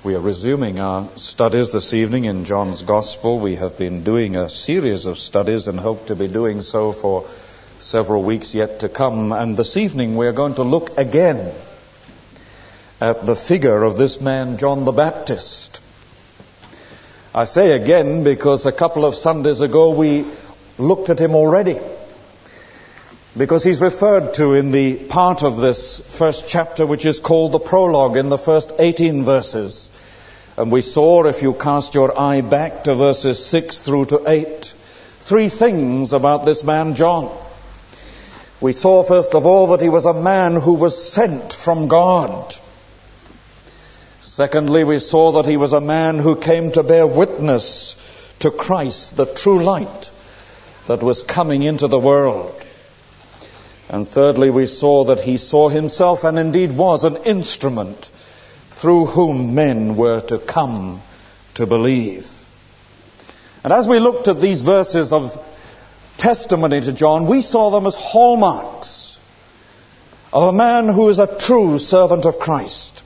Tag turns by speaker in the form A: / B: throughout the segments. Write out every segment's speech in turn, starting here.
A: We are resuming our studies this evening in John's Gospel. We have been doing a series of studies and hope to be doing so for several weeks yet to come. And this evening we are going to look again at the figure of this man, John the Baptist. I say again because a couple of Sundays ago we looked at him already, because he's referred to in the part of this first chapter which is called the prologue, in the first 18 verses. And we saw, if you cast your eye back to verses 6 through to 8, three things about this man John. We saw, first of all, that he was a man who was sent from God. Secondly, we saw that he was a man who came to bear witness to Christ, the true light that was coming into the world. And thirdly, we saw that he saw himself, and indeed was, an instrument through whom men were to come to believe. And as we looked at these verses of testimony to John, we saw them as hallmarks of a man who is a true servant of Christ.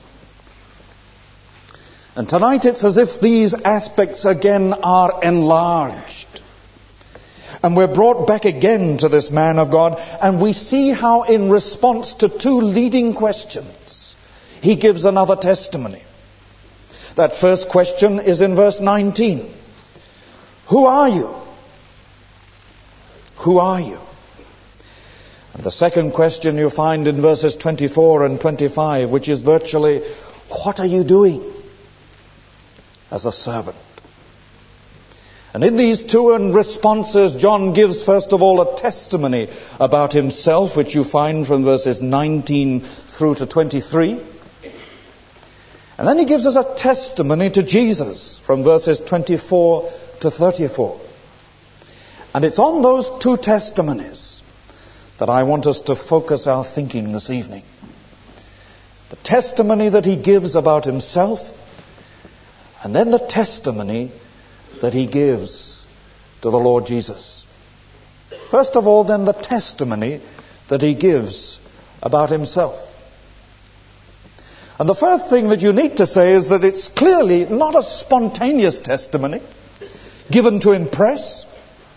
A: And tonight it's as if these aspects again are enlarged. And we're brought back again to this man of God, and we see how in response to two leading questions, he gives another testimony. That first question is in verse 19. Who are you? Who are you? And the second question you find in verses 24 and 25, which is virtually, what are you doing as a servant? And in these two responses, John gives, first of all, a testimony about himself, which you find from verses 19 through to 23. And then he gives us a testimony to Jesus from verses 24 to 34. And it's on those two testimonies that I want us to focus our thinking this evening. The testimony that he gives about himself, and then the testimony that he gives to the Lord Jesus. First of all, then, the testimony that he gives about himself. And the first thing that you need to say is that it's clearly not a spontaneous testimony given to impress.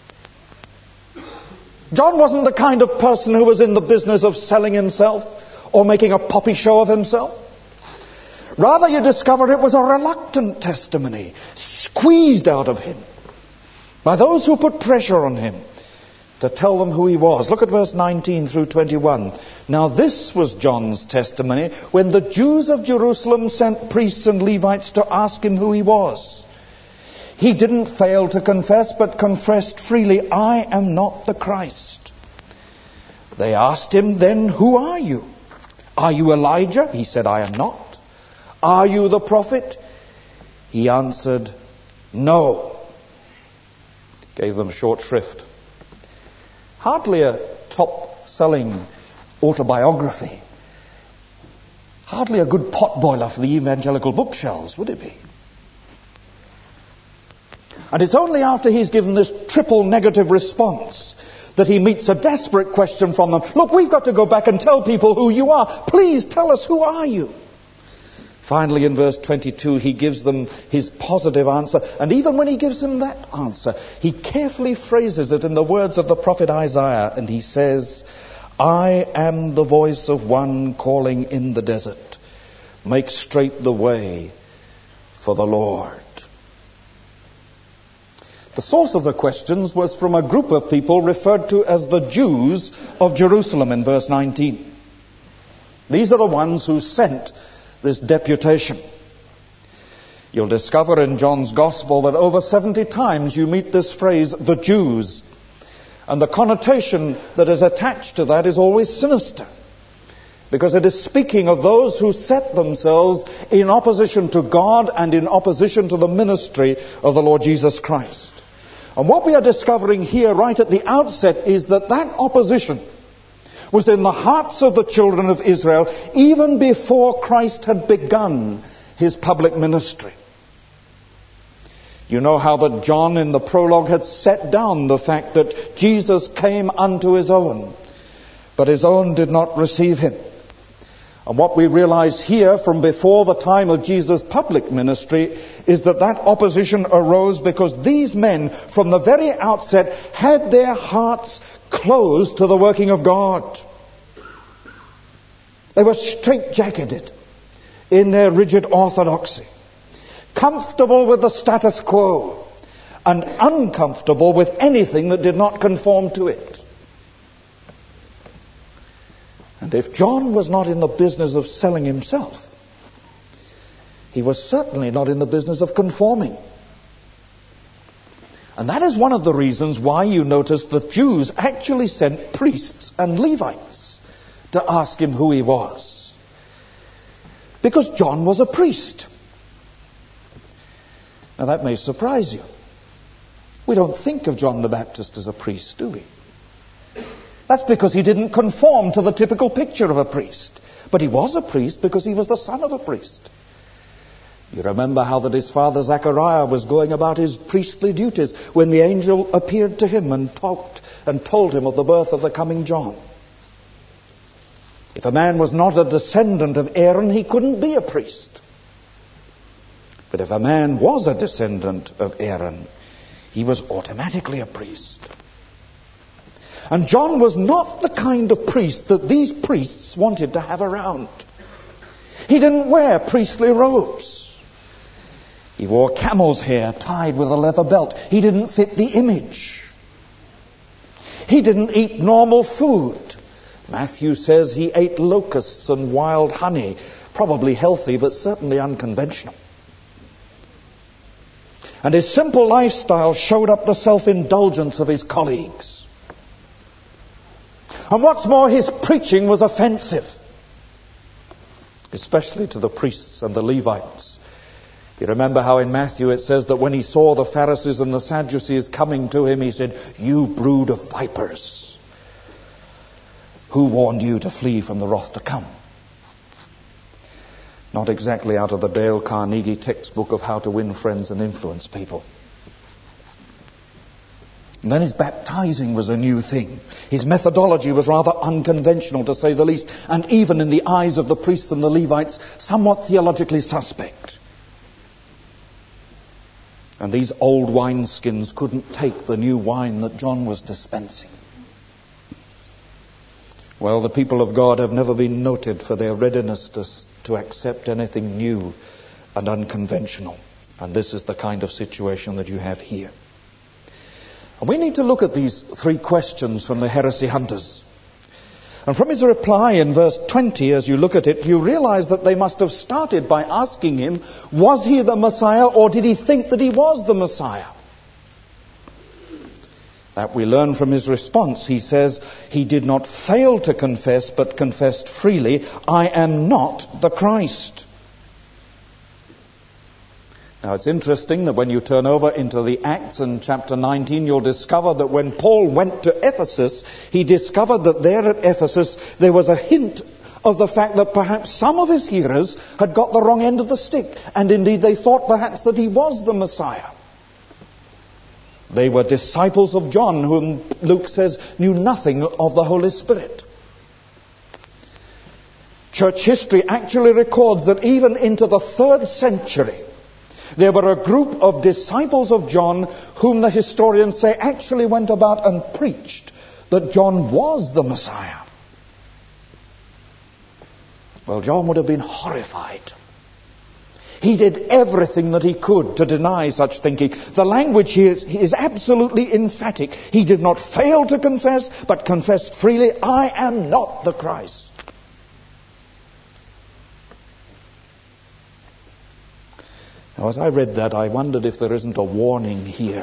A: John wasn't the kind of person who was in the business of selling himself or making a poppy show of himself. Rather, you discover it was a reluctant testimony, squeezed out of him by those who put pressure on him to tell them who he was. Look at verse 19 through 21. Now this was John's testimony when the Jews of Jerusalem sent priests and Levites to ask him who he was. He didn't fail to confess, but confessed freely, I am not the Christ. They asked him then, who are you? Are you Elijah? He said, I am not. Are you the prophet? He answered, no. Gave them short shrift. Hardly a top-selling autobiography. Hardly a good potboiler for the evangelical bookshelves, would it be? And it's only after he's given this triple negative response that he meets a desperate question from them. Look, we've got to go back and tell people who you are. Please tell us, who are you? Finally, in verse 22, he gives them his positive answer. And even when he gives them that answer, he carefully phrases it in the words of the prophet Isaiah. And he says, I am the voice of one calling in the desert. Make straight the way for the Lord. The source of the questions was from a group of people referred to as the Jews of Jerusalem in verse 19. These are the ones who sent this deputation. You'll discover in John's Gospel that over 70 times you meet this phrase, the Jews. And the connotation that is attached to that is always sinister, because it is speaking of those who set themselves in opposition to God and in opposition to the ministry of the Lord Jesus Christ. And what we are discovering here right at the outset is that that opposition was in the hearts of the children of Israel even before Christ had begun his public ministry. You know how that John in the prologue had set down the fact that Jesus came unto his own, but his own did not receive him. And what we realize here from before the time of Jesus' public ministry is that opposition arose because these men from the very outset had their hearts closed to the working of God. They were straitjacketed in their rigid orthodoxy, comfortable with the status quo and uncomfortable with anything that did not conform to it. And if John was not in the business of selling himself, he was certainly not in the business of conforming. And that is one of the reasons why you notice that Jews actually sent priests and Levites to ask him who he was. Because John was a priest. Now that may surprise you. We don't think of John the Baptist as a priest, do we? That's because he didn't conform to the typical picture of a priest. But he was a priest because he was the son of a priest. You remember how that his father Zechariah was going about his priestly duties when the angel appeared to him and talked and told him of the birth of the coming John. If a man was not a descendant of Aaron, he couldn't be a priest. But if a man was a descendant of Aaron, he was automatically a priest. And John was not the kind of priest that these priests wanted to have around. He didn't wear priestly robes. He wore camel's hair tied with a leather belt. He didn't fit the image. He didn't eat normal food. Matthew says he ate locusts and wild honey, probably healthy, but certainly unconventional. And his simple lifestyle showed up the self-indulgence of his colleagues. And what's more, his preaching was offensive, especially to the priests and the Levites. You remember how in Matthew it says that when he saw the Pharisees and the Sadducees coming to him, he said, "You brood of vipers, who warned you to flee from the wrath to come?" Not exactly out of the Dale Carnegie textbook of how to win friends and influence people. And then his baptizing was a new thing. His methodology was rather unconventional, to say the least, and even in the eyes of the priests and the Levites, somewhat theologically suspect. And these old wineskins couldn't take the new wine that John was dispensing. Well, the people of God have never been noted for their readiness to accept anything new and unconventional. And this is the kind of situation that you have here. And we need to look at these three questions from the heresy hunters. And from his reply in verse 20, as you look at it, you realize that they must have started by asking him, was he the Messiah, or did he think that he was the Messiah? That we learn from his response. He says, he did not fail to confess, but confessed freely, "I am not the Christ." Now it's interesting that when you turn over into the Acts in chapter 19, you'll discover that when Paul went to Ephesus, he discovered that there at Ephesus there was a hint of the fact that perhaps some of his hearers had got the wrong end of the stick, and indeed they thought perhaps that he was the Messiah. They were disciples of John, whom Luke says knew nothing of the Holy Spirit. Church history actually records that even into the 3rd century, there were a group of disciples of John whom the historians say actually went about and preached that John was the Messiah. Well, John would have been horrified. He did everything that he could to deny such thinking. The language here is absolutely emphatic. He did not fail to confess, but confessed freely, "I am not the Christ." Now, as I read that, I wondered if there isn't a warning here.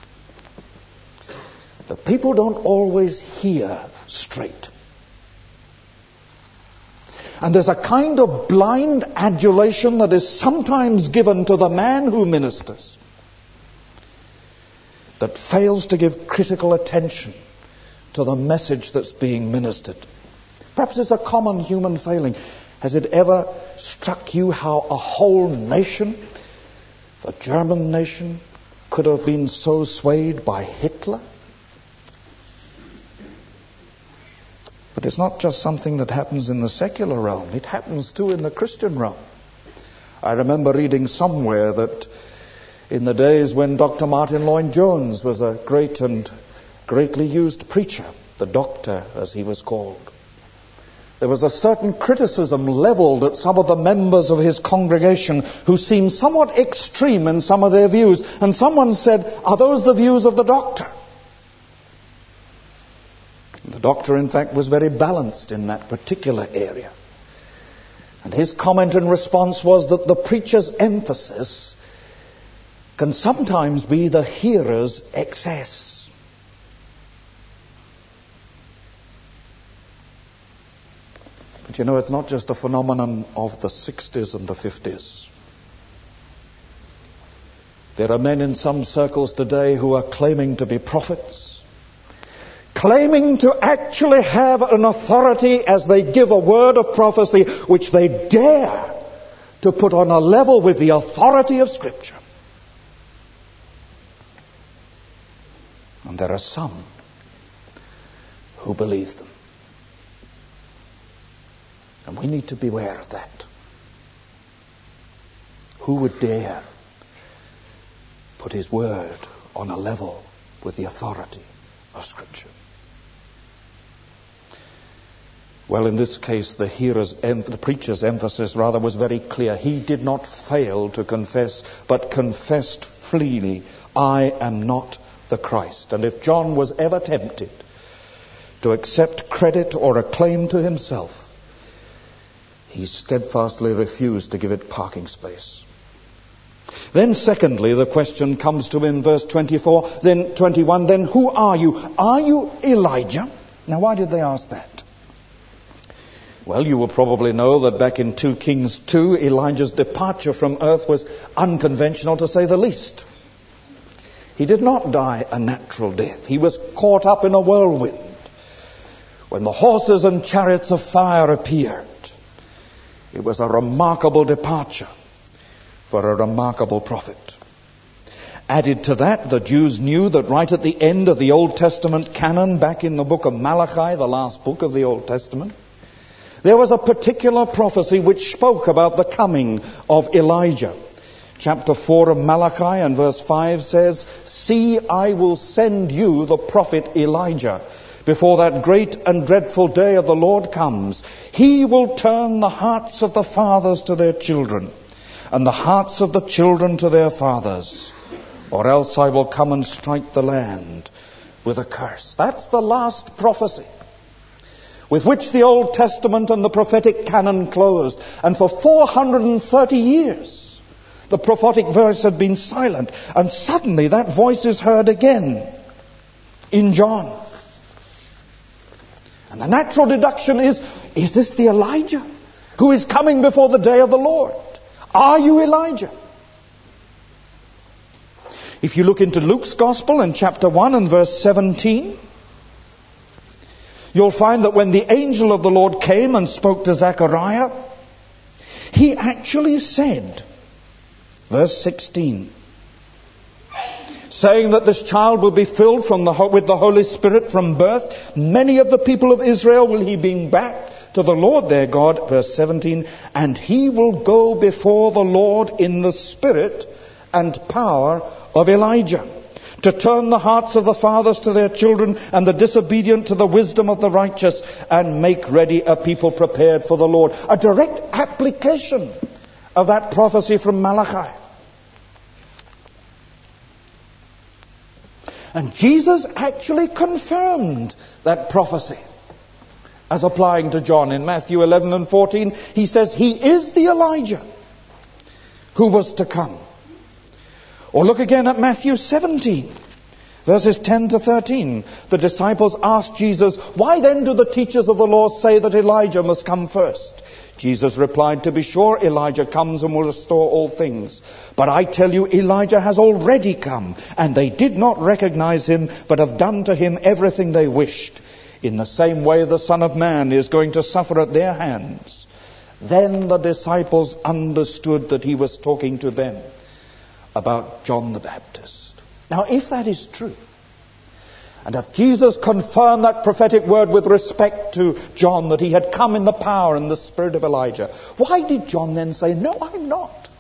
A: The people don't always hear straight. And there's a kind of blind adulation that is sometimes given to the man who ministers that fails to give critical attention to the message that's being ministered. Perhaps it's a common human failing. Has it ever struck you how a whole nation, the German nation, could have been so swayed by Hitler? But it's not just something that happens in the secular realm. It happens too in the Christian realm. I remember reading somewhere that in the days when Dr. Martin Lloyd-Jones was a great and greatly used preacher, the doctor as he was called, there was a certain criticism leveled at some of the members of his congregation who seemed somewhat extreme in some of their views. And someone said, "Are those the views of the doctor?" The doctor, in fact, was very balanced in that particular area. And his comment in response was that the preacher's emphasis can sometimes be the hearer's excess. But you know, it's not just a phenomenon of the 60s and the 50s. There are men in some circles today who are claiming to be prophets, claiming to actually have an authority as they give a word of prophecy which they dare to put on a level with the authority of Scripture. And there are some who believe them. And we need to beware of that. Who would dare put his word on a level with the authority of Scripture? Well, in this case, the preacher's emphasis rather was very clear. He did not fail to confess, but confessed freely, "I am not the Christ." And if John was ever tempted to accept credit or a claim to himself, he steadfastly refused to give it parking space. Then secondly, the question comes to him in verse 24, then 21, then who are you? Are you Elijah? Now, why did they ask that? Well, you will probably know that back in 2 Kings 2, Elijah's departure from earth was unconventional, to say the least. He did not die a natural death. He was caught up in a whirlwind when the horses and chariots of fire appeared. It was a remarkable departure for a remarkable prophet. Added to that, the Jews knew that right at the end of the Old Testament canon, back in the book of Malachi, the last book of the Old Testament, there was a particular prophecy which spoke about the coming of Elijah. Chapter 4 of Malachi and verse 5 says, "See, I will send you the prophet Elijah before that great and dreadful day of the Lord comes. He will turn the hearts of the fathers to their children, and the hearts of the children to their fathers, or else I will come and strike the land with a curse." That's the last prophecy with which the Old Testament and the prophetic canon closed. And for 430 years, the prophetic voice had been silent. And suddenly that voice is heard again in John. And the natural deduction is this the Elijah who is coming before the day of the Lord? Are you Elijah? If you look into Luke's Gospel in chapter 1 and verse 17, you'll find that when the angel of the Lord came and spoke to Zechariah, he actually said, verse 16, saying that this child will be filled with the Holy Spirit from birth. Many of the people of Israel will he bring back to the Lord their God, verse 17, and he will go before the Lord in the spirit and power of Elijah, to turn the hearts of the fathers to their children and the disobedient to the wisdom of the righteous, and make ready a people prepared for the Lord. A direct application of that prophecy from Malachi. And Jesus actually confirmed that prophecy as applying to John. In Matthew 11 and 14, he says he is the Elijah who was to come. Or look again at Matthew 17, verses 10 to 13. The disciples asked Jesus, "Why then do the teachers of the law say that Elijah must come first?" Jesus replied, "To be sure, Elijah comes and will restore all things. But I tell you, Elijah has already come, and they did not recognize him, but have done to him everything they wished. In the same way, the Son of Man is going to suffer at their hands." Then the disciples understood that he was talking to them about John the Baptist. Now, if that is true, And if Jesus confirmed that prophetic word with respect to John, that he had come in the power and the spirit of Elijah, why did John then say, "No, I'm not"?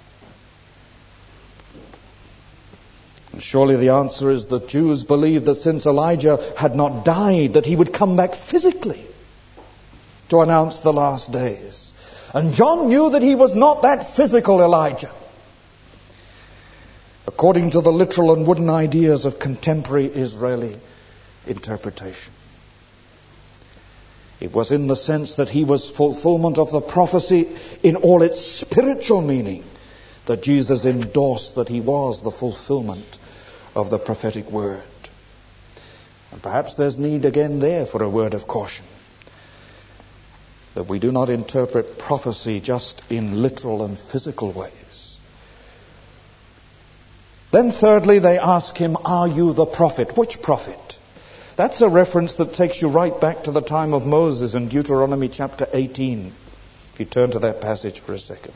A: And surely the answer is that Jews believed that since Elijah had not died, that he would come back physically to announce the last days. And John knew that he was not that physical Elijah, according to the literal and wooden ideas of contemporary Israeli interpretation. It was in the sense that he was fulfillment of the prophecy in all its spiritual meaning that Jesus endorsed that he was the fulfillment of the prophetic word. And perhaps there's need again there for a word of caution, that we do not interpret prophecy just in literal and physical ways. Then thirdly, they ask him, "Are you the prophet?" Which prophet? That's a reference that takes you right back to the time of Moses in Deuteronomy chapter 18. If you turn to that passage for a second.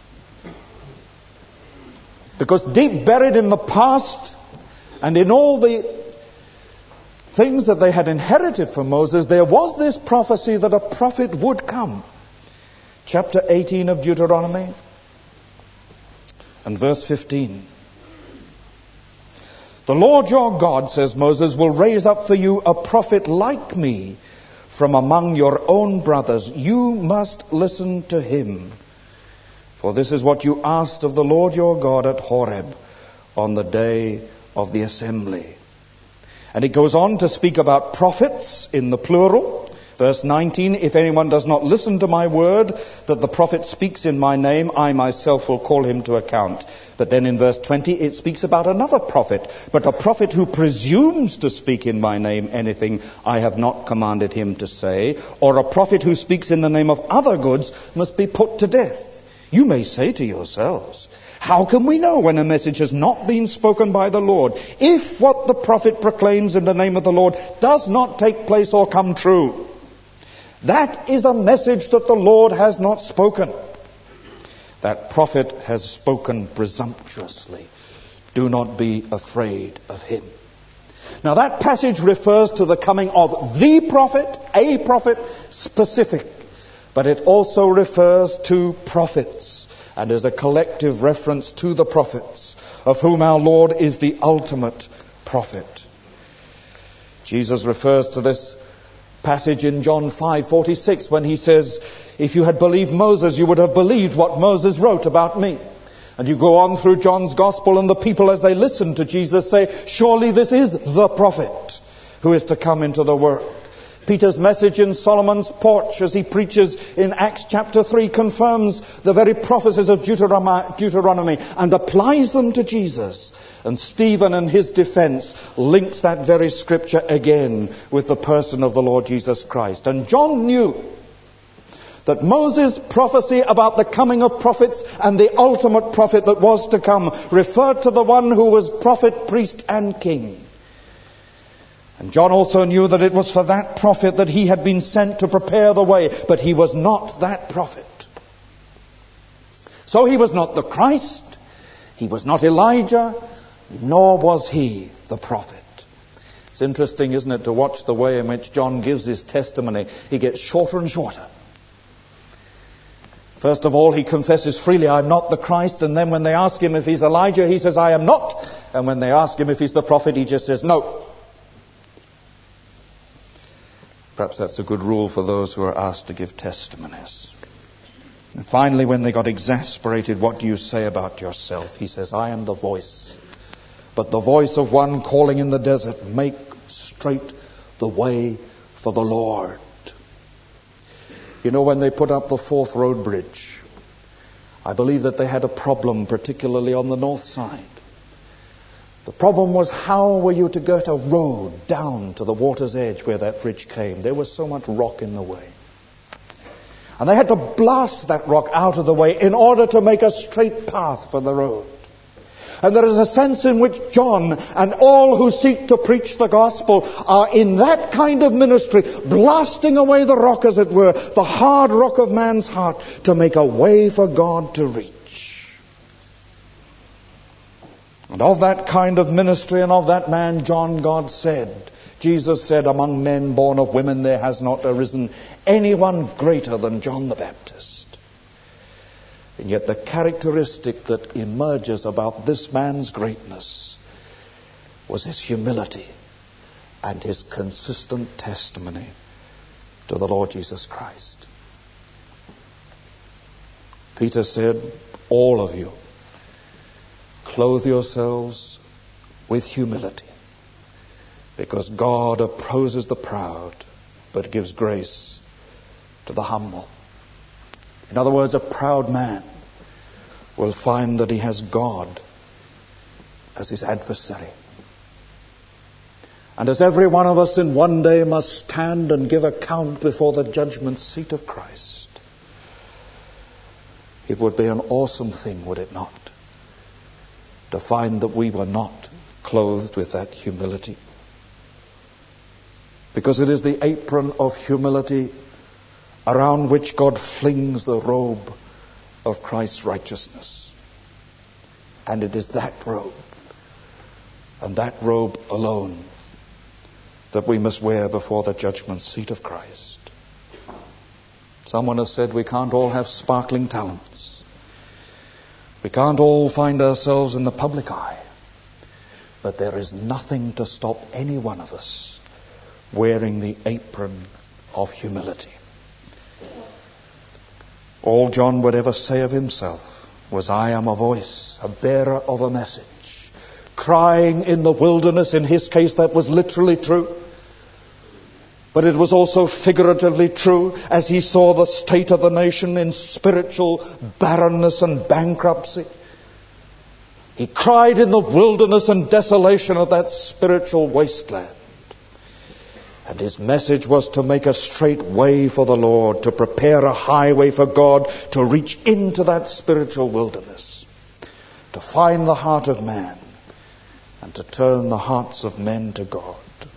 A: Because deep buried in the past and in all the things that they had inherited from Moses, there was this prophecy that a prophet would come. Chapter 18 of Deuteronomy and verse 15. "The Lord your God," says Moses, "will raise up for you a prophet like me from among your own brothers. You must listen to him. For this is what you asked of the Lord your God at Horeb on the day of the assembly." And it goes on to speak about prophets in the plural. Verse 19, "If anyone does not listen to my word that the prophet speaks in my name, I myself will call him to account." But then in verse 20 it speaks about another prophet. "But a prophet who presumes to speak in my name anything I have not commanded him to say, or a prophet who speaks in the name of other goods, must be put to death. You may say to yourselves, how can we know when a message has not been spoken by the Lord, if what the prophet proclaims in the name of the Lord does not take place or come true? That is a message that the Lord has not spoken. That prophet has spoken presumptuously. Do not be afraid of him." Now that passage refers to the coming of the prophet, a prophet specific, but it also refers to prophets and is a collective reference to the prophets, of whom our Lord is the ultimate prophet. Jesus refers to this passage in John 5:46 when he says, "If you had believed Moses, you would have believed what Moses wrote about me." And you go on through John's gospel, and the people, as they listen to Jesus, say, "Surely this is the prophet who is to come into the world." Peter's message in Solomon's porch as he preaches in Acts chapter 3 confirms the very prophecies of Deuteronomy and applies them to Jesus. And Stephen, in his defense, links that very scripture again with the person of the Lord Jesus Christ. And John knew that Moses' prophecy about the coming of prophets and the ultimate prophet that was to come referred to the one who was prophet, priest, and king. And John also knew that it was for that prophet that he had been sent to prepare the way, but he was not that prophet. So he was not the Christ, he was not Elijah, nor was he the prophet. It's interesting, isn't it, to watch the way in which John gives his testimony. He gets shorter and shorter. First of all, he confesses freely, "I'm not the Christ," and then when they ask him if he's Elijah, he says, "I am not." And when they ask him if he's the prophet, he just says, "No." Perhaps that's a good rule for those who are asked to give testimonies. And finally, when they got exasperated, "What do you say about yourself?" he says, "I am the voice, but the voice of one calling in the desert, make straight the way for the Lord." You know, when they put up the Fourth Road Bridge, I believe that they had a problem, particularly on the north side. The problem was, how were you to get a road down to the water's edge where that bridge came? There was so much rock in the way. And they had to blast that rock out of the way in order to make a straight path for the road. And there is a sense in which John and all who seek to preach the gospel are in that kind of ministry, blasting away the rock, as it were, the hard rock of man's heart, to make a way for God to reach. And of that kind of ministry and of that man, John, God said, Jesus said, among men born of women there has not arisen anyone greater than John the Baptist. And yet the characteristic that emerges about this man's greatness was his humility and his consistent testimony to the Lord Jesus Christ. Peter said, all of you, clothe yourselves with humility, because God opposes the proud, but gives grace to the humble. In other words, a proud man will find that he has God as his adversary. And as every one of us in one day must stand and give account before the judgment seat of Christ, it would be an awesome thing, would it not, to find that we were not clothed with that humility. Because it is the apron of humility around which God flings the robe of Christ's righteousness. And it is that robe, and that robe alone, that we must wear before the judgment seat of Christ. Someone has said we can't all have sparkling talents. We can't all find ourselves in the public eye. But there is nothing to stop any one of us wearing the apron of humility. All John would ever say of himself was, I am a voice, a bearer of a message, crying in the wilderness. In his case, that was literally true. But it was also figuratively true as he saw the state of the nation in spiritual barrenness and bankruptcy. He cried in the wilderness and desolation of that spiritual wasteland. And his message was to make a straight way for the Lord, to prepare a highway for God, to reach into that spiritual wilderness, to find the heart of man, and to turn the hearts of men to God.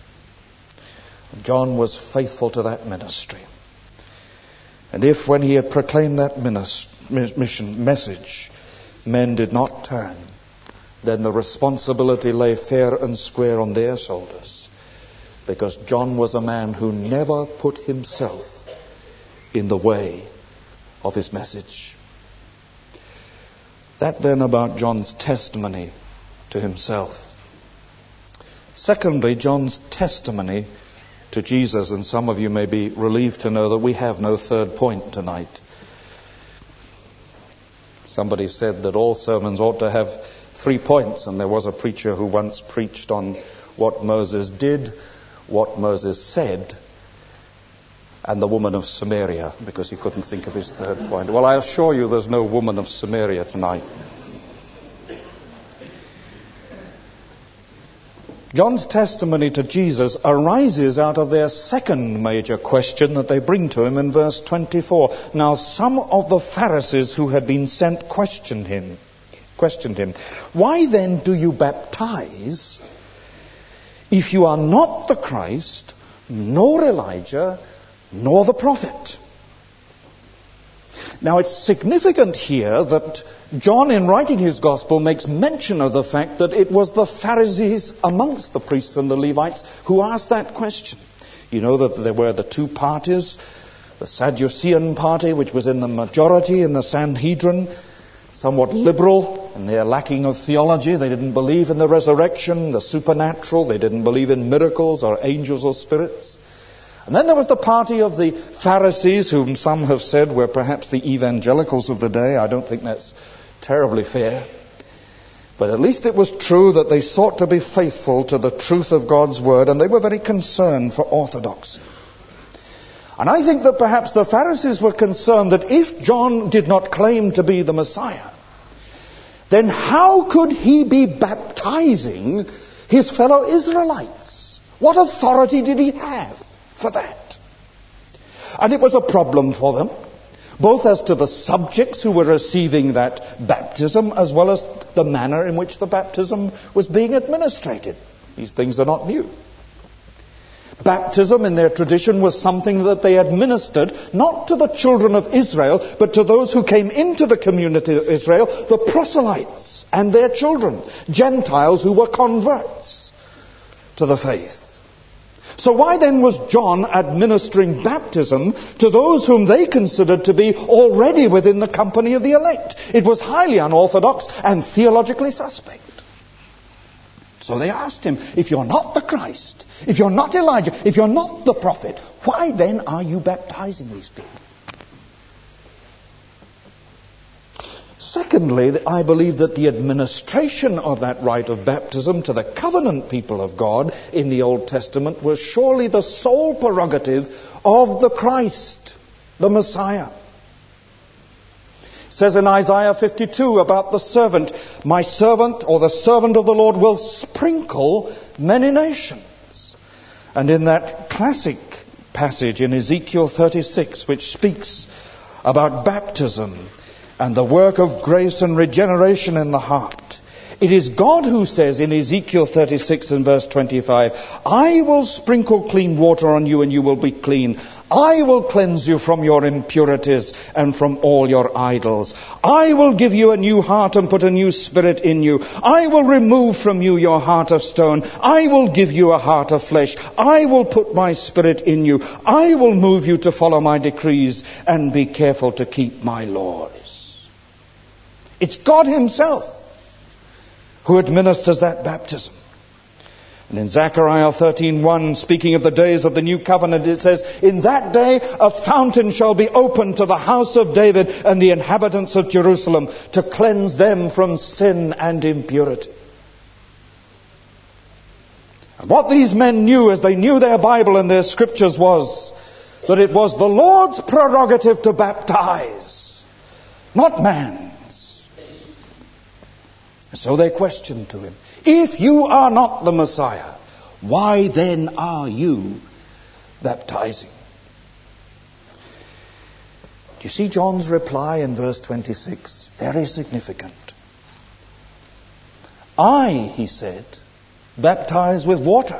A: John was faithful to that ministry. And if when he had proclaimed that message, men did not turn, then the responsibility lay fair and square on their shoulders. Because John was a man who never put himself in the way of his message. That then about John's testimony to himself. Secondly, John's testimony to Jesus. And some of you may be relieved to know that we have no third point tonight. Somebody said that all sermons ought to have 3 points, and there was a preacher who once preached on what Moses did, what Moses said, and the woman of Samaria, because he couldn't think of his third point. Well, I assure you there's no woman of Samaria tonight. John's testimony to Jesus arises out of their second major question that they bring to him in verse 24. Now some of the Pharisees who had been sent questioned him. Why then do you baptize if you are not the Christ, nor Elijah, nor the prophet? Now it's significant here that John, in writing his gospel, makes mention of the fact that it was the Pharisees amongst the priests and the Levites who asked that question. You know that there were the two parties, the Sadducean party, which was in the majority in the Sanhedrin, somewhat liberal in their lacking of theology. They didn't believe in the resurrection, the supernatural. They didn't believe in miracles or angels or spirits. And then there was the party of the Pharisees, whom some have said were perhaps the evangelicals of the day. I don't think that's terribly fair. But at least it was true that they sought to be faithful to the truth of God's word, and they were very concerned for orthodoxy. And I think that perhaps the Pharisees were concerned that if John did not claim to be the Messiah, then how could he be baptizing his fellow Israelites? What authority did he have for that? And it was a problem for them, both as to the subjects who were receiving that baptism, as well as the manner in which the baptism was being administrated. These things are not new. Baptism in their tradition was something that they administered not to the children of Israel, but to those who came into the community of Israel, the proselytes and their children, Gentiles who were converts to the faith. So why then was John administering baptism to those whom they considered to be already within the company of the elect? It was highly unorthodox and theologically suspect. So they asked him, if you're not the Christ, if you're not Elijah, if you're not the prophet, why then are you baptizing these people? Secondly, I believe that the administration of that rite of baptism to the covenant people of God in the Old Testament was surely the sole prerogative of the Christ, the Messiah. It says in Isaiah 52 about the servant, my servant, or the servant of the Lord, will sprinkle many nations. And in that classic passage in Ezekiel 36, which speaks about baptism and the work of grace and regeneration in the heart, it is God who says in Ezekiel 36 and verse 25, I will sprinkle clean water on you and you will be clean. I will cleanse you from your impurities and from all your idols. I will give you a new heart and put a new spirit in you. I will remove from you your heart of stone. I will give you a heart of flesh. I will put my spirit in you. I will move you to follow my decrees and be careful to keep my laws. It's God himself who administers that baptism. And in Zechariah 13:1, speaking of the days of the new covenant, it says, in that day a fountain shall be opened to the house of David and the inhabitants of Jerusalem to cleanse them from sin and impurity. And what these men knew as they knew their Bible and their scriptures was that it was the Lord's prerogative to baptize, not man's. So they questioned to him, if you are not the Messiah, why then are you baptizing? Do you see John's reply in verse 26? Very significant. I, he said, baptize with water.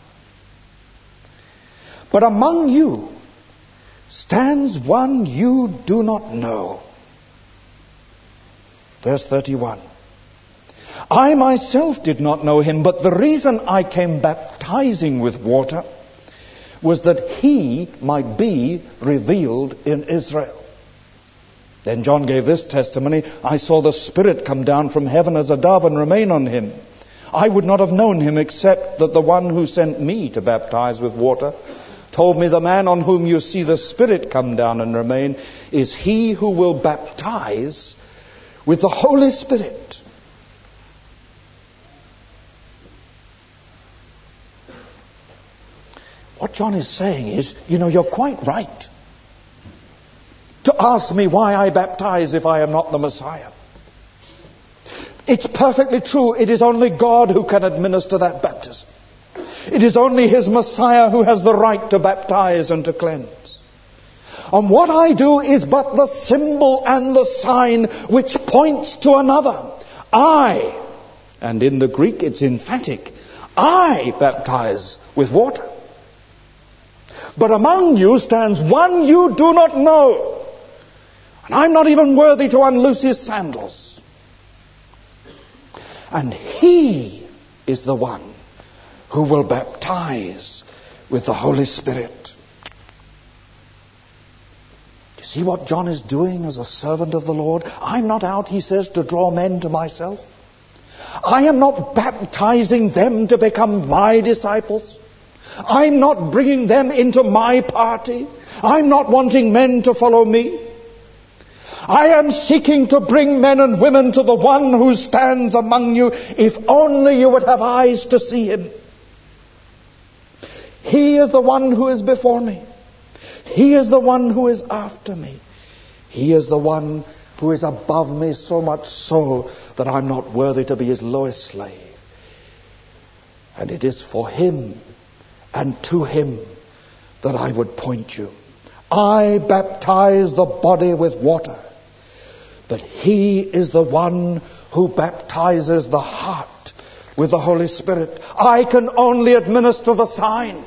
A: But among you stands one you do not know. Verse 31. I myself did not know him, but the reason I came baptizing with water was that he might be revealed in Israel. Then John gave this testimony, I saw the Spirit come down from heaven as a dove and remain on him. I would not have known him except that the one who sent me to baptize with water told me, the man on whom you see the Spirit come down and remain is he who will baptize with the Holy Spirit. What John is saying is, you're quite right to ask me why I baptize if I am not the Messiah. It's perfectly true. It is only God who can administer that baptism. It is only his Messiah who has the right to baptize and to cleanse. And what I do is but the symbol and the sign which points to another. I, and in the Greek it's emphatic, I baptize with water. But among you stands one you do not know. And I'm not even worthy to unloose his sandals. And he is the one who will baptize with the Holy Spirit. Do you see what John is doing as a servant of the Lord? I'm not out, he says, to draw men to myself. I am not baptizing them to become my disciples. I'm not bringing them into my party. I'm not wanting men to follow me. I am seeking to bring men and women to the one who stands among you, if only you would have eyes to see him. He is the one who is before me. He is the one who is after me. He is the one who is above me, so much so that I'm not worthy to be his lowest slave. And it is for him and to him that I would point you. I baptize the body with water, but he is the one who baptizes the heart with the Holy Spirit. I can only administer the sign.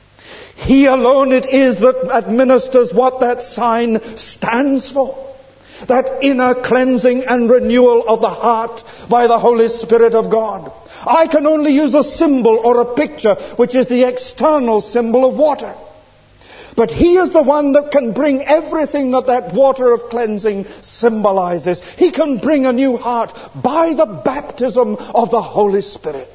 A: He alone it is that administers what that sign stands for. that inner cleansing and renewal of the heart by the Holy Spirit of God. I can only use a symbol or a picture, which is the external symbol of water. But He is the one that can bring everything that water of cleansing symbolizes. He can bring a new heart by the baptism of the Holy Spirit.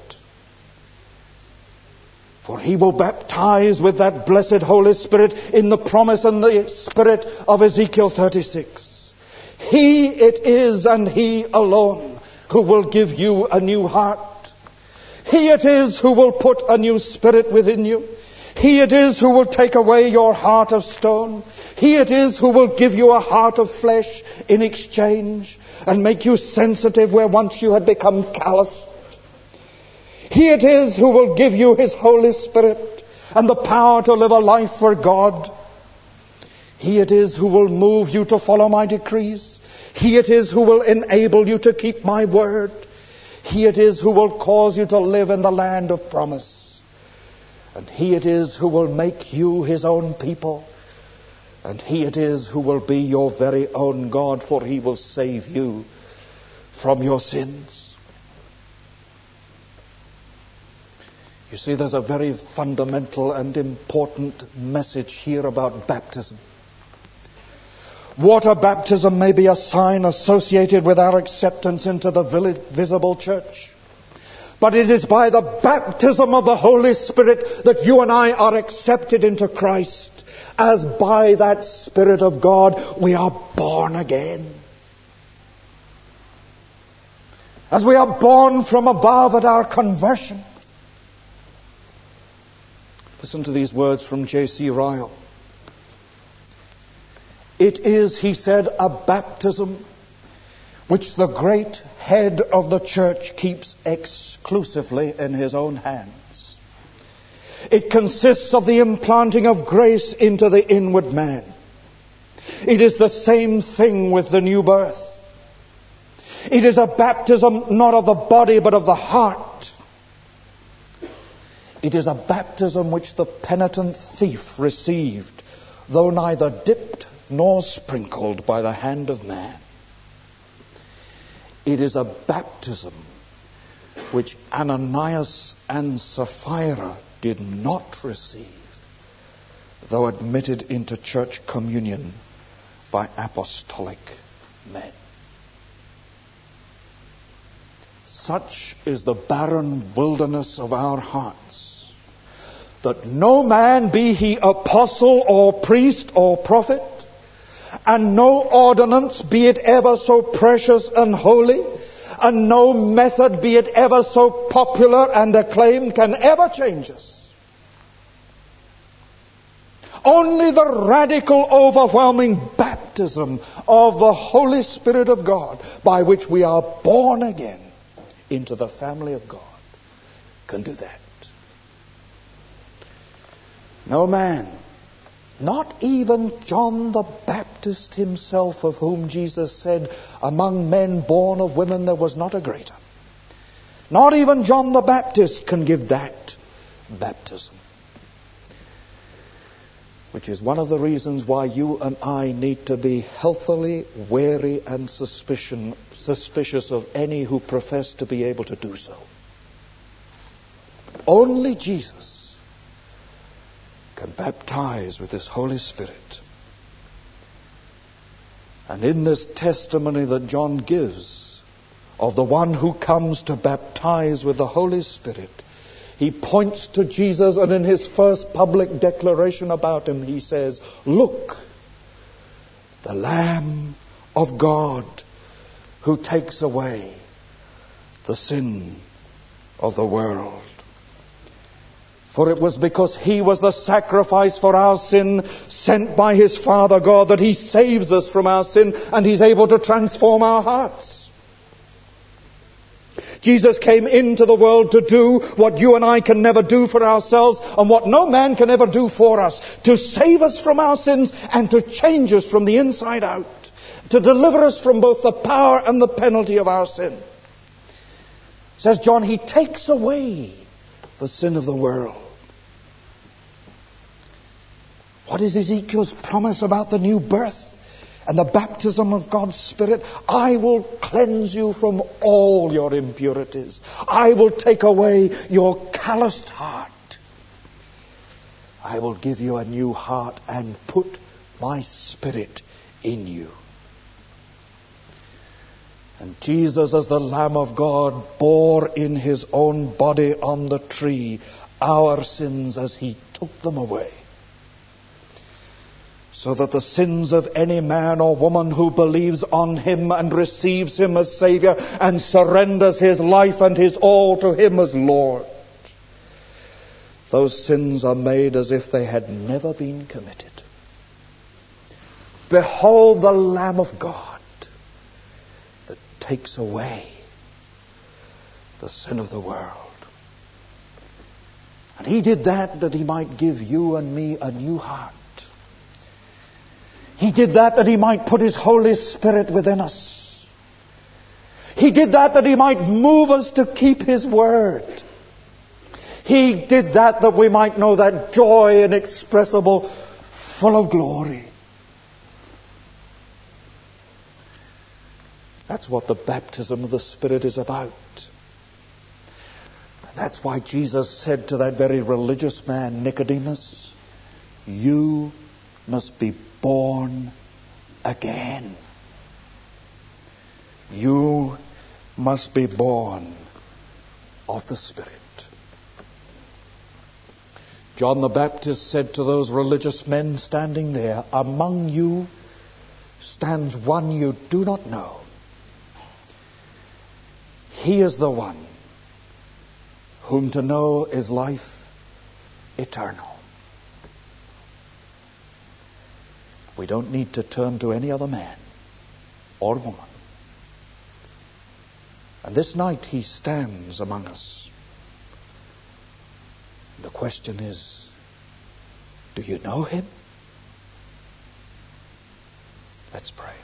A: For He will baptize with that blessed Holy Spirit in the promise and the spirit of Ezekiel 36. He it is, and He alone, who will give you a new heart. He it is who will put a new spirit within you. He it is who will take away your heart of stone. He it is who will give you a heart of flesh in exchange and make you sensitive where once you had become callous. He it is who will give you His Holy Spirit and the power to live a life for God. He it is who will move you to follow my decrees. He it is who will enable you to keep my word. He it is who will cause you to live in the land of promise. And He it is who will make you His own people. And He it is who will be your very own God, for He will save you from your sins. You see, there's a very fundamental and important message here about baptism. Water baptism may be a sign associated with our acceptance into the visible church. But it is by the baptism of the Holy Spirit that you and I are accepted into Christ. As by that Spirit of God we are born again. As we are born from above at our conversion. Listen to these words from J.C. Ryle. It is, he said, a baptism which the great head of the church keeps exclusively in his own hands. It consists of the implanting of grace into the inward man. It is the same thing with the new birth. It is a baptism not of the body but of the heart. It is a baptism which the penitent thief received, though neither dipped nor sprinkled by the hand of man. It is a baptism which Ananias and Sapphira did not receive, though admitted into church communion by apostolic men. Such is the barren wilderness of our hearts, that no man, be he apostle or priest or prophet, and no ordinance, be it ever so precious and holy, and no method, be it ever so popular and acclaimed, can ever change us. Only the radical, overwhelming baptism of the Holy Spirit of God, by which we are born again into the family of God, can do that. No man, not even John the Baptist himself, of whom Jesus said, among men born of women there was not a greater. Not even John the Baptist can give that baptism. Which is one of the reasons why you and I need to be healthily wary and suspicious of any who profess to be able to do so. Only Jesus can baptize with His Holy Spirit. And in this testimony that John gives of the one who comes to baptize with the Holy Spirit, he points to Jesus, and in his first public declaration about Him, he says, "Look, the Lamb of God who takes away the sin of the world." For it was because He was the sacrifice for our sin, sent by His Father God, that He saves us from our sin, and He's able to transform our hearts. Jesus came into the world to do what you and I can never do for ourselves, and what no man can ever do for us, to save us from our sins and to change us from the inside out, to deliver us from both the power and the penalty of our sin. Says John, He takes away the sin of the world. What is Ezekiel's promise about the new birth? and the baptism of God's Spirit, I will cleanse you from all your impurities. I will take away your calloused heart. I will give you a new heart and put my Spirit in you. And Jesus, as the Lamb of God, bore in his own body on the tree our sins as he took them away, so that the sins of any man or woman who believes on him and receives him as Savior and surrenders his life and his all to him as Lord, those sins are made as if they had never been committed. Behold the Lamb of God that takes away the sin of the world. And he did that he might give you and me a new heart. He did that he might put his Holy Spirit within us. He did that he might move us to keep his word. He did that we might know that joy inexpressible, full of glory. That's what the baptism of the Spirit is about. And that's why Jesus said to that very religious man, Nicodemus, you must be born again. You must be born of the Spirit. John the Baptist said to those religious men standing there, among you stands one you do not know. He is the one whom to know is life eternal. We don't need to turn to any other man or woman. And this night he stands among us. The question is, do you know him? Let's pray.